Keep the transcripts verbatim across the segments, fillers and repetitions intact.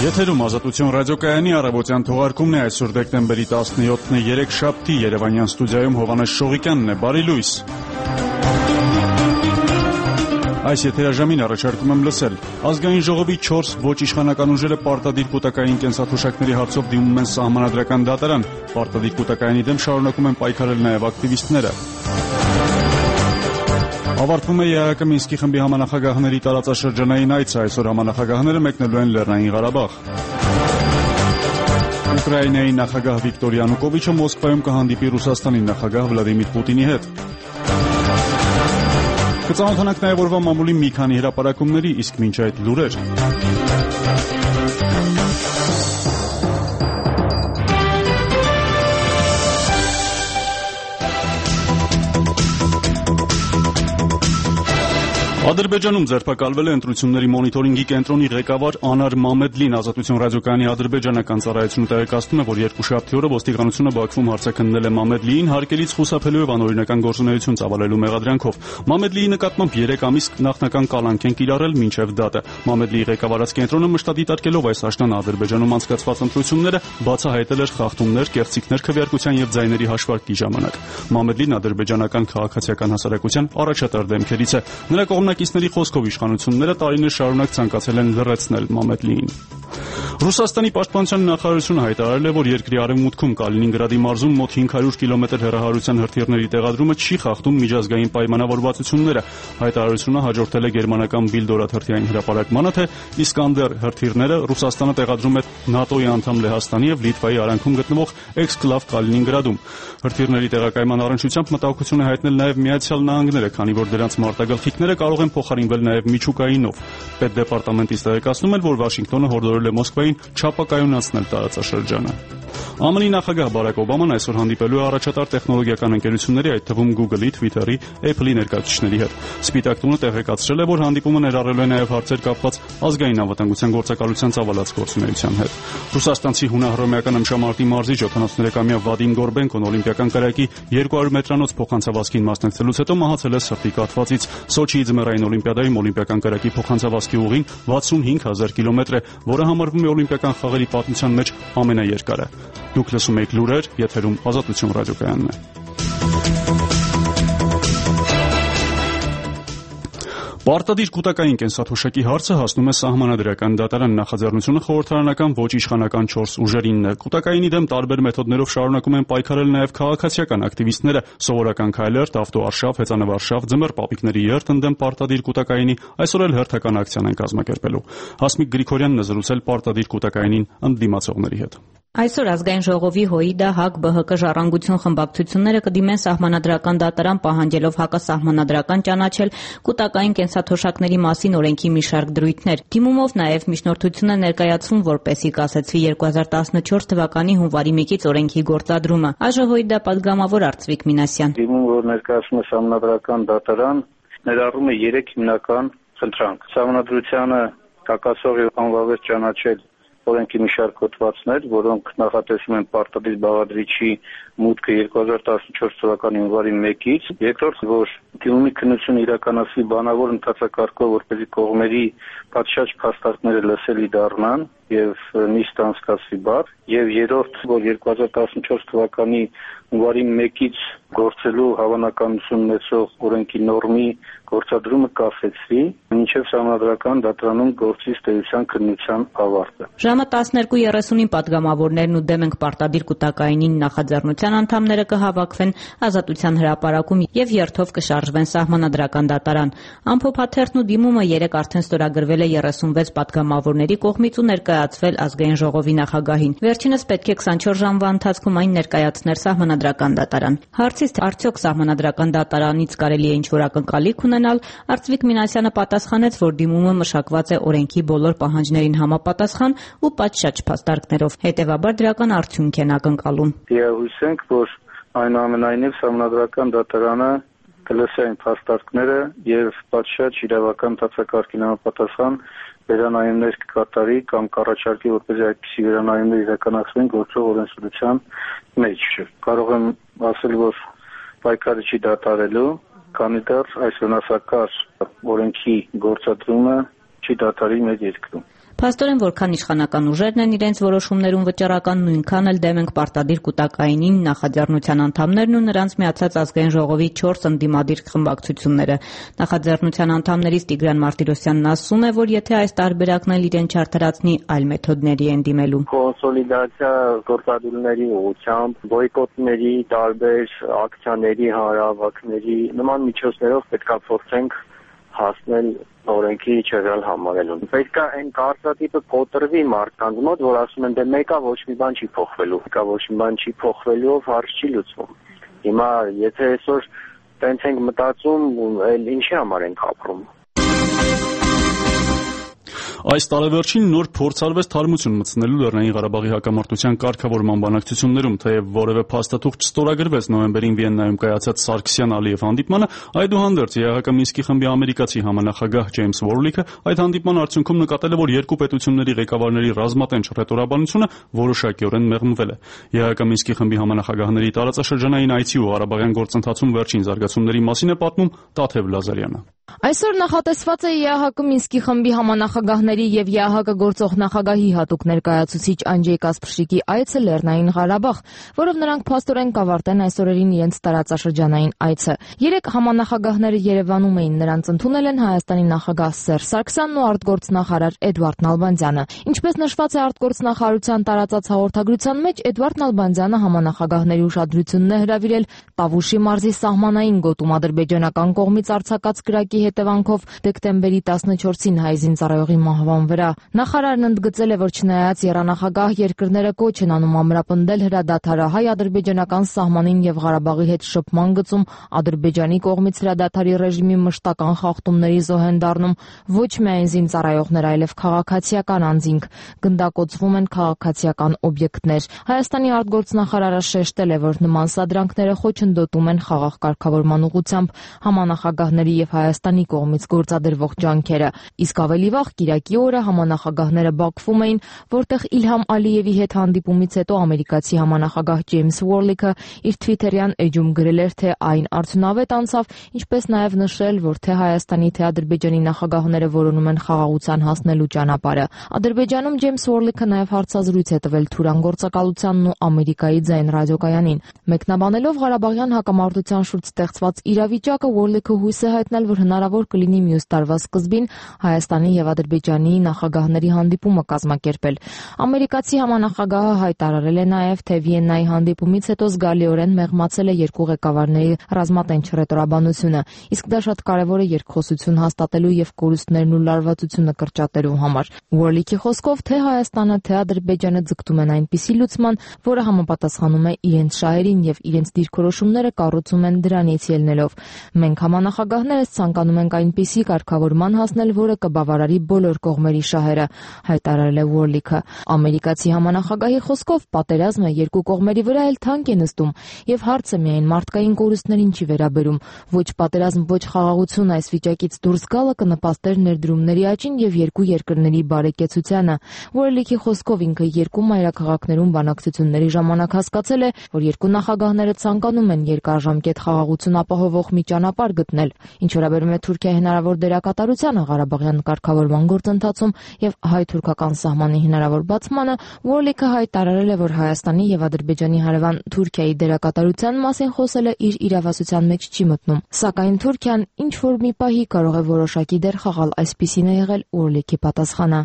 Եթերում Ազատություն ռադիոկայանի առավոտյան թողարկումն է այսօր դեկտեմբերի տասնյոթն է երեկ շաբթի Երևանյան ստուդիայում Հովհաննես Շողիկյանն է, բարի լույս։ Այս եթերաժամին առաջարկում եմ լսել. Ազգային ժողովի չորս ոչ իշխանական ուժերը պարտադիր կൂട്ടակային կենսաթոշակների հարցով դիմում են սահմանադրական դատարան, պարտադիր կൂട്ടակայանի դեմ շարունակում են պայքարել նաև ակտիվիստները։ Ավարտվում է ԵԱՀԿ Մինսկի խմբի համանախագահների տարածաշրջանային այցը, այսօր համանախագահները մեկնելու են Լեռնային Ղարաբաղ։ Ուկրաինայի նախագահ Վիկտոր Յանուկովիչը Մոսկվայում կհանդիպի Ռուսաստանի նախագահ Վլադիմիր Պուտինի հետ։ Կծանոթանանք նաև օրվա մամուլի մի քանի հրապարակումների, իսկ մինչ այդ լուրեր։ Ադրբեջանում ձերբակալվել է ընտրությունների մոնիտորինգի կենտրոնի ղեկավար Անար Մամեդլին։ Ազատություն ռադիոկայանի ադրբեջանական ծառայությունը տեղեկացնում է, որ երկուշաբթի օրը ոստիկանությունը Բաքվում հարցաքննել է Մամեդլիին հարկելից խուսափելու եւ անօրինական գործունեություն ծավալելու մեղադրանքով։ Մամեդլիի նկատմամբ երեք ամիս նախնական կալանք են կիրառել մինչև դատը։ Մամեդլիի ղեկավարած կենտրոնը մշտադիտարկելով այս աշնան Ադրբեջանում անցկացված ընտրությունները բացահայտել էր խախտումներ, կեղծիքներ, քվեարկության եւ ձայների հաշվարկի ժամանակ։ Մամեդլին ադրբեջանական քաղաքացիական հասարակության առաջատար դեմքերից է։ Նրա կողմնակիցների խոսքով իշխանությունները տարիներ շարունակ ցանկացել են լրացնել Մամեդլիին։ Ռուսաստանի պաշտպանության նախարարությունը հայտարարել է, որ երկրի արևմուտքում Կալինինգրադի մարզում մոտ հինգ հարյուր կիլոմետր հեռահարության հրթիռների տեղադրումը չի խախտում միջազգային պայմանավորվածությունները։ Հայտարարությունը հաջորդել է գերմանական Բիլդորատ հրթիռային հրապարակմանը, թե Իսկանդեր հրթիռները Ռուսաստանը տեղադրում է ՆԱՏՕ-ի անդամ Լեհաստանի եւ Լիտվայի արանքում գտնվող էքսկլավ Կալինինգրադում։ Հրթիռների տեղակայման առնչությամբ մտահոգություն է հայտնել նաև Միացյալ Նահանգները, քանի որ դրանց մարտագաղթիքները կարող են փոխարինվել նաև միջուկայինով։ Պետդեպարտամենտից տեղեկացնում են, որ Վաշինգտոնը հորդորել է Մոսկվային չափակայունացնել տարածաշրջանը։ ԱՄՆ-ի նախագահ Բարակ Օբաման այսօր հանդիպելու է առաջատար տեխնոլոգիական ընկերությունների, այդ թվում Google-ի, Twitter-ի, Apple-ի ներկայացուցիչների հետ։ Սպիտակ տունը տեղեկացրել է, որ հանդիպումը ներառելու է նաև հարցեր կապված ազգային անվտանգության գործակալության ծավալած գործունեության հետ։ Ռուսաստանցի հունահռոմեական ըմբշամարտի մարզիչ յոթանասուներեքամյա Վադիմ Գորբենկոն օլիմպիական կրակի երկու հարյուր մետրանոց փոխանցավազքին մասնակցելուց հետո մահացել է սրտի կաթվածից։ Սոչիի ձմեռային օլիմպիադայում օլիմպիական կրակի փոխանցավազքի ուղին վաթսունհինգ հազար կիլոմետր է, որը համարվում է օլիմպիական խաղերի պատմության մեջ ամենաերկարը։ Դուք լսում եք լուրեր, եթերում Ազատություն ռադիոկայանն է։ Պարտադիր կൂട്ടակային կենսաթոշակի հարցը հասնում է սահմանադրական դատարան։ Նախաձեռնությունը խորհրդարանական ոչ իշխանական չորս ուժերինն է։ Կൂട്ടակայինի դեմ տարբեր մեթոդներով շարունակում են պայքարել նաև քաղաքացիական ակտիվիստները։ Սովորական քայլերթ, ավտոարշավ, հեծանվարշավ, ձմեռ պապիկների երթ ընդդեմ պարտադիր կൂട്ടակայինի այսօր էլ հերթական ակցիան են կազմակերպելու։ Հասմիկ Գրիգորյանն է զրուցել պարտադիր կൂട്ടակայինին ընդդիմացողների հետ։ Այսօր ազգային ժողովի ՀՅԴ ՀԱԿ ԲՀԿ ժառանգություն խմբակցությունները կդիմեն սահմանադրական դատարան պահանջելով հակասահմանադրական ճանաչել կൂട്ടակային կենսաթոշակների մասին օրենքի մի շարք դրույթներ։ Դիմումով նաև միջնորդություն է ներկայացվում, որպեսզի կասեցվի երկու հազար տասնչորս թվականի հունվարի մեկից օրենքի գործադրումը։ ԱԺ պատգամավոր Արծվիկ Մինասյան։ Դիմումը, որ ներկայացնում է սահմանադրական դատարան, ներառում է երեք հիմնական խնդրանք։ Սահմանադրությանը հակասող եւ անվավեր ճանաչել օրենքի մի շարք հոդվածներ, որոնք նախատեսում են պարտադիր բաղադրիչի մուտքը երկու հազար տասնչորս թվականի հունվարի մեկից։ Երկրորդ, որ դիմումի քննությունը իրականացվի բանավոր ընթացակարգով, որպեսզի կողմերի պատշաճ փաստարկները լսելի դառնան եւ նիստ անցկացվի բար։ Եվ երրորդ, որ երկու հազար տասնչորս թվականի հունվարի մեկից գործելու հավանականություն ունեցող օրենքի նորմի գործադրումը կասեցվի, մինչև սահմանադրական դատարանում գործի ստեյության քննության ավարտը։ Ժամը տասներկու երեսունին պատգամավորներն ու դեմ ենք պարտադիր կൂട്ടակայինին նախաձեռնության անդամները կհավաքվեն Ազատության հրապարակում եւ երթով կշարժվեն սահմանադրական դատարան։ Ամփոփաթերթն ու դիմումը երեք արդեն ստորագրվել է երեսունվեց պատգամավորների կողմից ու ներկայացվել ազգային ժողովի նախագահին։ Վերջինս պետք է քսանչորս ժամվա ընթացքում այն ներկայացներ սահմանադրական դատարան։ Հարցից թե արդյոք սահմանադրական դատարանից կարելի է ինչ-որ ակնկալիք ունենալ, Արծվիկ Մինասյանը պատասխանեց, որ դիմումը մշակված է օրենքի բոլոր պահանջներին համապատասխան ու պատշաճ փաստարկներով, հետևաբար դրական արդյունք են ակնկալում։ Հույս ենք, որ այնուամենայնիվ սահմանադրական դատարանը կլսի այն փաստարկները եւ պատշաճ իրավական տածակարգին համապատասխան վերանայումներ կկատարի կամ կառաջարկի, որպեսզի այդպիսի վերանայումներ իրականացվեն գործող օրենսդրության մեջ։ Կարող եմ ասել, որ պայքարը չի դադարելու, քանի դեռ այս վնասակար օրենքի գործադրումը չի դադարի մեր երկրում։ Փաստորեն, որքան իշխանական ուժերն են իրենց որոշումներում վճռական, նույնքան էլ դեմ ենք պարտադիր կուտակայինին նախաձեռնության անդամներն ու նրանց միացած ազգային ժողովի չորս ընդդիմադիր խմբակցությունները։ Նախաձեռնության անդամներից Տիգրան Մարտիրոսյանն ասում է, որ եթե այս տարբերակն էլ իրեն չարդարացնի, այլ մեթոդների են դիմելու։ Կոնսոլիդացիա գործադուլների ուղղությամբ, բոյկոտների, տարբեր ակցիաների, հանրահավաքների նման միջոցներով պետք է փորձենք հասնել օրենքի չեղյալ համարելուն։ Պետք է այն կարծրատիպը կոտրվի մարդկանց մոտ, որ ասում են դե մեկա ոչ մի բան չի փոխվելու, մեկա ոչ մի բան չի փոխվելուով հարց չի լուծվում։ Հիմա եթե այսօր տենց ենք մտածում, այլ ինչի համար ենք ապրում։ Այս տարեվերջին նոր փորձ արվեց թարմություն մտցնելու Լեռնային Ղարաբաղի հակամարտության կարգավորման բանակցություններում, թեև որևէ փաստաթուղթ չստորագրվեց նոյեմբերին Վիեննայում կայացած Սարգսյան-Ալիև հանդիպմանը, այդուհանդերձ ԵԱՀԿ Մինսկի խմբի ամերիկացի համանախագահ Ջեյմս Վորլիքը այդ հանդիպման արդյունքում նկատել է, որ երկու պետությունների ղեկավարների ռազմատենչ հռետորաբանությունը որոշակիորեն մեղմվել է։ ԵԱՀԿ Մինսկի խմբի համանախագահների տարածաշրջանային այցի ու ղարաբաղյան գործընթացում վերջին զարգացումների մասին է պատմում Տաթև Լազարյանը։ Այսօր նախատեսված է ԵԱՀԿ Մինսկի խմբի համանախագահների եւ ԵԱՀԿ գործող նախագահի հատուկ ներկայացուցիչ Անջեյ Կասպրշիկի այցը Լեռնային Ղարաբաղ, որով նրանք փաստորեն կավարտեն այս օրերին իրենց տարածաշրջանային այցը։ Երեք համանախագահները Երևանում էին, նրանց ընդունել են Հայաստանի նախագահ Սերժ Սարգսյանն ու արտգործնախարար Էդվարդ Նալբանդյանը։ Ինչպես նշված է արտգործնախարարության տարածած հաղորդագրության մեջ, Էդվարդ Նալբանդյանը համանախագահների ուշադրությունն է հրավիրել Տավուշի մարզի սահմանային գոտում ադրբեջանական կողմից արձակած կրակի հետևանքով դեկտեմբերի տասնչորսին հայ զինծառայողի մահվան վրա։ Նախարարն ընդգծել է, որ չնայած եռանախագահ երկրները կոչ են անում ամրապնդել հրադադարը, հայ-ադրբեջանական սահմանին եւ Ղարաբաղի հետ շփման գծում Ադրբեջանի կողմից հրադադարի ռեժիմի մշտական խախտումների զոհ են դառնում ոչ միայն զինծառայողներ, այլև քաղաքացիական անձինք, գնդակոծվում են քաղաքացիական օբյեկտներ։ Հայաստանի արտգործնախարարը շեշտել է, որ նման սադրանքները խոչընդոտում են խաղաղ կարգավորման ուղղությամբ համանախագահների եւ Հայաստանի կողմից գործադրվող ջանքերը։ Իսկ ավելի վաղ Կիրակի օրը համանախագահները Բաքվում էին, որտեղ Իլհամ Ալիևի հետ հանդիպումից հետո ամերիկացի համանախագահ Ջեյմս Վորլիքը իր թվիթերյան էջում գրել էր, թե այն արդյունավետ անցավ, ինչպես նաև նշել, որ թե Հայաստանի, թե Ադրբեջանի նախագահները որոնում են խաղաղության հասնելու ճանապարհը։ Ադրբեջանում Ջեյմս Վորլիքը նաև հարցազրույց է տվել Թուրան գործակալությանն ու Ամերիկայի ձայն ռադիոկայանին։ Մեկնաբանելով Ղարաբաղյան հակամարտության շուրջ ստեղծված իրավիճակը, Վորլիքը հույս է հայտնել, որ հնարավոր կլինի մյուս տարվա սկզբին Հայաստանի եւ Ադրբեջանի նախագահների հանդիպումը կազմակերպել։ Ամերիկացի համանախագահը հայտարարել է նաեւ, թե Վիեննայի հանդիպումից հետո զգալիորեն մեղմացել է երկու ղեկավարների ռազմատենչ հռետորաբանությունը, իսկ դա շատ կարևոր է երկխոսություն հաստատելու եւ կորուստներն ու լարվածությունը կրճատելու համար։ Վորլիքի խոսքով, թե Հայաստանը, թե Ադրբեջանը ձգտում են այնպիսի լուծման, որը համապատասխանում է իրենց շահերին եւ իրենց դիրքորոշումները կառուցում են դրանից ելնելով։ Մենք համանախագահներս ցանկանում ենք այնպիսի կարգավորման հասնել, որը կբավարարի բոլոր կողմերի շահերը, հայտարարել է Վորլիքը։ Ամերիկացի համանախագահի խոսքով, պատերազմը երկու կողմերի վրա էլ թանկ է նստում եւ հարցը միայն մարդկային կորուստներին չի վերաբերում։ Ոչ պատերազմ, ոչ խաղաղություն այս վիճակից դուրս գալը կնպաստեր ներդրումների աճին եւ երկու երկրների բարեկեցությանը։ Վորլիքի խոսքով ինքը երկու մայրաքաղաքներում բանակցությունների ժամանակ հասկացել է, որ երկու նախագահները ցանկանում են երկարաժամկետ խաղաղություն ապահովող մի ճանապարհ գտնել։ Ինչ վերաբերում է Թուրքիայի հնարավոր դերակատարությանը Ղարաբաղյան կարգավորման գործընթացում եւ հայ-թուրքական սահմանի հնարավոր բացմանը, Վորլիքը հայտարարել է, որ Հայաստանի եւ Ադրբեջանի հարևան Թուրքիայի դերակատարության մասին խոսելը իր իրավասության մեջ չի մտնում։ Սակայն Թուրքիան ինչ որ մի պահի կարող է որոշակի դեր խաղալ, այսպիսին է եղել Վորլիքի պատասխանը։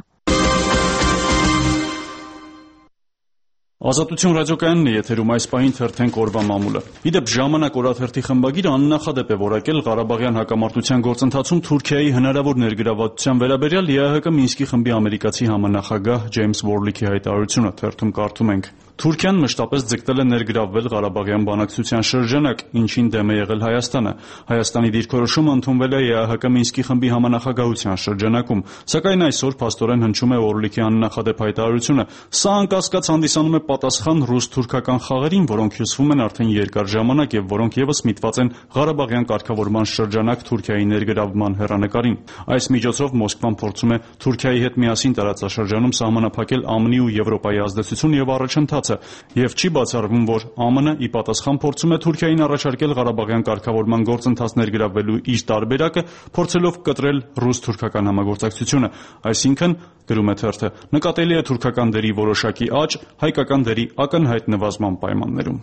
Ազատություն ռադիոկայանն է եթերում, այս պահին թերթենք օրվա մամուլը։ Իդեպ ժամանակ օրաթերթի խմբագիրը աննախադեպ է որակել Ղարաբաղյան հակամարտության գործընթացում Թուրքիայի հնարավոր ներգրավվածության վերաբերյալ ԵԱՀԿ Մինսկի խմբի ամերիկացի համանախագահ Ջեյմս Վորլիքի հայտարարությունը։ Թերթում կարդում ենք. Թուրքիան մշտապես ձգտել է ներգրավվել Ղարաբաղյան բանակցության շրջանակ, ինչին դեմ է եղել Հայաստանը։ Հայաստանի դիրքորոշումը ընդունվել է ԵԱՀԿ Մինսկի խմբի համանախագահության շրջանակում, սակայն այսօր փաստորեն հնչում է Վորլիքի աննախադեպ հայտարարությունը։ Սա անկասկած հանդիսանում է պատասխան ռուս-թուրքական խաղերին, որոնք հյուսվում են արդեն երկար ժամանակ եւ որոնք եւս միտված են Ղարաբաղյան կարգավորման շրջանակ Թուրքիայի ներգրավման հեռանկարին։ Այս միջոցով Մոսկվան փորձում է Թուրքիայի հետ միասին տարածաշրջանում սահմանափակել ԱՄՆ-ի ու Եվրոպայի ազդեցություն եւ առաջընթաց ստացված է, եւ չի բացառվում, որ ԱՄՆ-ը ի պատասխան փորձում է Թուրքիային առաջարկել Ղարաբաղյան կարգավորման գործընթաց ներգրավելու իր տարբերակը, փորձելով կտրել ռուս-թուրքական համագործակցությունը, այսինքն, գրում է թերթը, նկատելի է թուրքական դերի որոշակի աճ հայկական դերի ակնհայտ նվազման պայմաններում։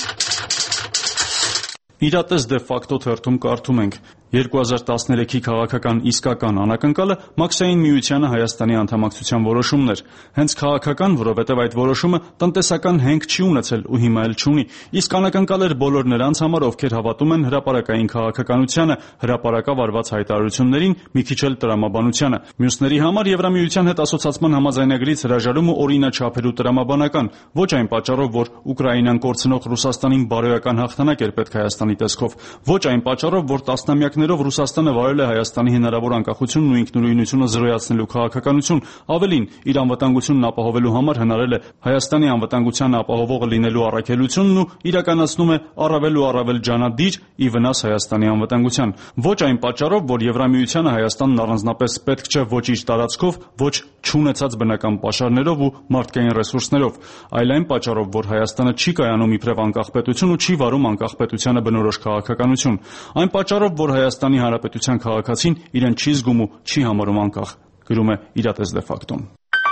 Իրատես դե ֆակտո թերթում կարդում ենք. երկու հազար տասներեքի քաղաքական իսկական անակնկալը Մաքսային միությանը Հայաստանի անդամակցության որոշումն էր։ Հենց քաղաքական, որովհետև այդ որոշումը տնտեսական հենք չի ունեցել ու հիմա էլ չունի։ Իսկ անակնկալ էր բոլոր նրանց համար, ովքեր հավատում են հրապարակային քաղաքականությանը, հրապարակավ արված հայտարարություններին, մի քիչ էլ տրամաբանությանը։ Մյուսների համար Եվրամիության հետ ասոցացման համաձայնագրից հրաժարումը օրինաչափեր ու տրամաբանական, ոչ այն պատճառով, որ Ուկրաինան կորցնող Ռուսաստանին բարոյական հաղթանակ էր պետք Հայաստանի տեսքով, ոչ այն պատճառով, որ տասնամյակներ Ռուսաստանը վարել է Հայաստանի հնարավոր անկախությունն ու ինքնուրույնությունը զրոյացնելու քաղաքականություն, ավելին, իր անվտանգությունն ապահովելու համար հնարել է Հայաստանի անվտանգության ապահովողը լինելու առաքելությունն ու իրականացնում է առավել ու առավել ջանադիր ի վնաս Հայաստանի անվտանգության։ Ոչ այն պատճառով, որ Եվրամիությանը Հայաստանն առանձնապես պետք չէ ոչ իր տարածքով, ոչ չունեցած բնական պաշարներով ու մարդկային ռեսուրսներով, այլ այն պատճառով, որ Հայաստանը չի կայանում իբրև անկախ պետություն ու չի վարում անկախ պետությանը բնորոշ քաղաքականություն։ Այն պատճառով, որ Հայաստանի Հանրապետության քաղաքացին իրեն չի զգում ու չի համարում անկախ, գրում է իրատես դե ֆակտոն։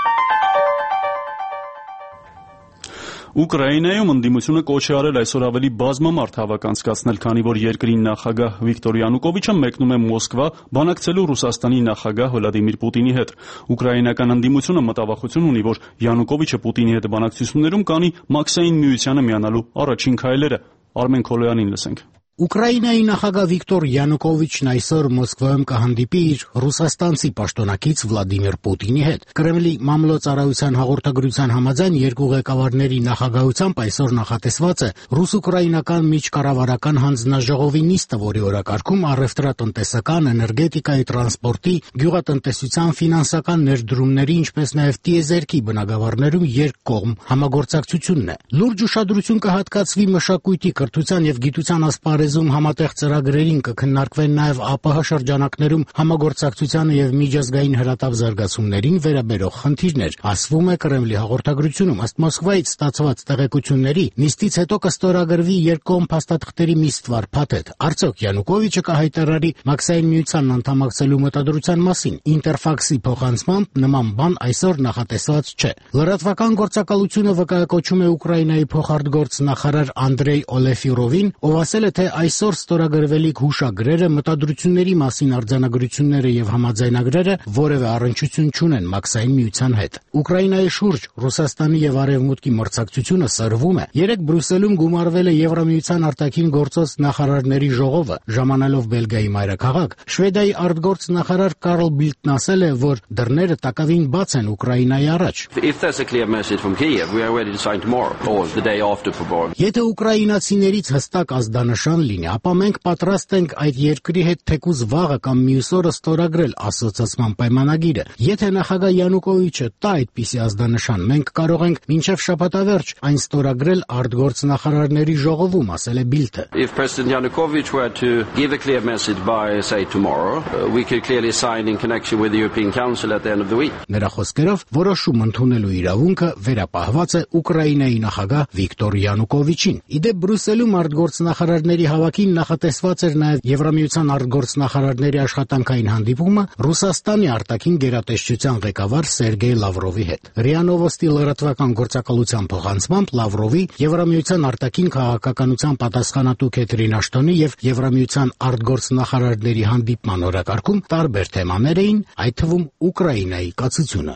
Ուկրաինայում ընդդիմությունը կոչ է արել այսօր ավելի բազմամարդ հավաք անցկացնել, քանի որ երկրի նախագահ Վիկտոր Յանուկովիչը մեկնում է Մոսկվա բանակցելու Ռուսաստանի նախագահ Վլադիմիր Պուտինի հետ։ Ուկրաինական ընդդիմությունը մտավախություն ունի, որ Յանուկովիչը Պուտինի հետ բանակցություններում կանի Մաքսային միությանը միանալու առաջին քայլերը։ Արմեն Քոլոյանին լսենք։ Ուկրաինայի նախագահ Վիկտոր Յանուկովիչն այսօր Մոսկվայում կհանդիպի իր ռուսաստանցի պաշտոնակից Վլադիմիր Պուտինի հետ։ Կրեմլի մամլոյցարայության հաղորդագրության համաձայն երկու ղեկավարների նախագահությամբ այսօր նախատեսված է ռուս-ուկրաինական միջկառավարական հանձնաժողովի նիստը, որի օրակարգում առևտրատնտեսական, էներգետիկայի, տրանսպորտի, գյուղատնտեսության, ֆինանսական ներդրումների, ինչպես նաև տիեզերքի բնագավառներում երկկողմ համագործակցությունն է։ Լուրջ ուշադրություն կհատկացվի մշակույթի, կրթության եւ գիտության ասպարեզում համատեղ ծրագրերին, կքննարկվեն նաև ԱՊՀ շրջանակներում համագործակցությանը եւ միջազգային հրատապ զարգացումներին վերաբերող խնդիրներ, ասվում է Կրեմլի հաղորդագրությունում։ Ըստ Մոսկվայից ստացված տեղեկությունների, նիստից հետո կստորագրվի երկկողմ փաստաթղթերի մի ստվար փաթեթ։ Արդյոք Յանուկովիչը կհայտարարի Մաքսային միությանն անդամակցելու մտադրության մասին։ Ինտերֆաքսի փոխանցմամբ նման բան այսօր նախատեսված չէ։ Լրատվական գործակալությունը վկայակոչում է Ուկրաինայի փոխարտգործ նախարար Անդրեյ Օլեֆիրովին, ով ասել է, թե այսօր ստորագրվելիք հուշագրերը, մտադրությունների մասին արձանագրությունները եւ համաձայնագրերը որևէ առնչություն չունեն Մաքսային միության հետ։ Ուկրաինայի շուրջ Ռուսաստանի եւ Արևմուտքի մրցակցությունը սրվում է։ Երեկ Բրյուսելում գումարվել է Եվրամիության արտաքին գործոց նախարարների ժողովը։ Ժամանալով Բելգիայի մայրաքաղաք, Շվեդիայի արտգործ նախարար Կարլ Բիլդն ասել է, որ դռները տակավին բաց են Ուկրաինայի առաջ։ Եթե ուկրաինացիներից հստակ ազդանշան լինի, ապա մենք պատրաստ ենք այդ երկրի հետ թեկուզ վաղը կամ մյուս օրը ստորագրել ասոցիացման պայմանագիրը։ Եթե նախագահ Յանուկովիչը տա այդպիսի ազդանշան, մենք կարող ենք մինչև շաբաթավերջ այն ստորագրել արտգործ նախարարների ժողովում, ասել է Բիլդը։ If President Yanukovych were to give a clear message by say tomorrow, uh, we could clearly sign in connection with the European Council at the end of the week. Նրա խոսքերով որոշում ընդունելու իրավունքը վերապահված է Ուկրաինայի նախագահ Վիկտոր Յանուկովիչին։ Իդեպ Բրյուսելում արտգործ նախարարների հավաքին նախատեսված էր նաև Եվրամիության արտգործնախարարների աշխատանքային հանդիպումը Ռուսաստանի արտաքին գերատեսչության ղեկավար Սերգեյ Լավրովի հետ։ ՌԻԱ Նովոստի լրատվական գործակալության փոխանցմամբ Լավրովի, Եվրամիության արտաքին քաղաքականության պատասխանատու Քեթրին Աշտոնի եւ Եվրամիության արտգործնախարարների հանդիպման օրակարգում տարբեր թեմաներ էին, այդ թվում Ուկրաինայի կացությունը։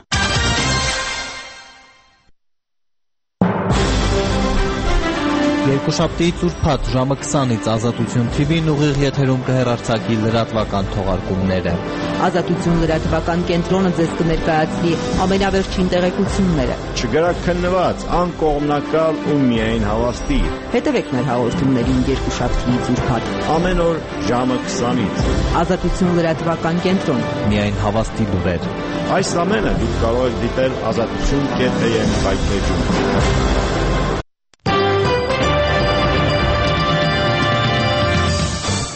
Երկուշաբթիից ուրբաթ ժամը քսանից Ազատություն թի վին ուղիղ եթերում կհեռարձակի լրատվական թողարկումները։ Ազատություն լրատվական կենտրոնը ձեզ կներկայացնի ամենավերջին տեղեկությունները։ Չգրաքննված, անկողմնակալ ու միայն հավաստի։ Հետևեք մեր հաղորդումներին երկուշաբթիից ուրբաթ ամեն օր ժամը քսանից։ Ազատություն լրատվական կենտրոն։ Միայն հավաստի լուրեր։ Այս ամենը դուք կարող եք դիտել ազատություն կետ էմ վայբպեջում։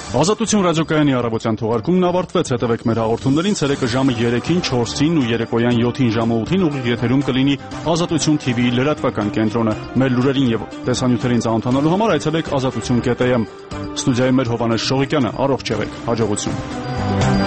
Ազատություն ռադիոկայանի առավոտյան թողարկումն ավարտվեց։ Հետևեք մեր հաղորդումներին ցերեկը ժամը երեքին, չորսին ու երեկոյան յոթին ժամը ութին ուղիղ եթերում կլինի Ազատություն թի վիի լրատվական կենտրոնը։ Մեր լուրերին եւ տեսանյութերին ծանոթանալու համար այցելեք ազատություն կետ էմ։ Ստուդիայում մեր Հովհաննես Շողիկյանը, առողջ եղեք, հաջողություն։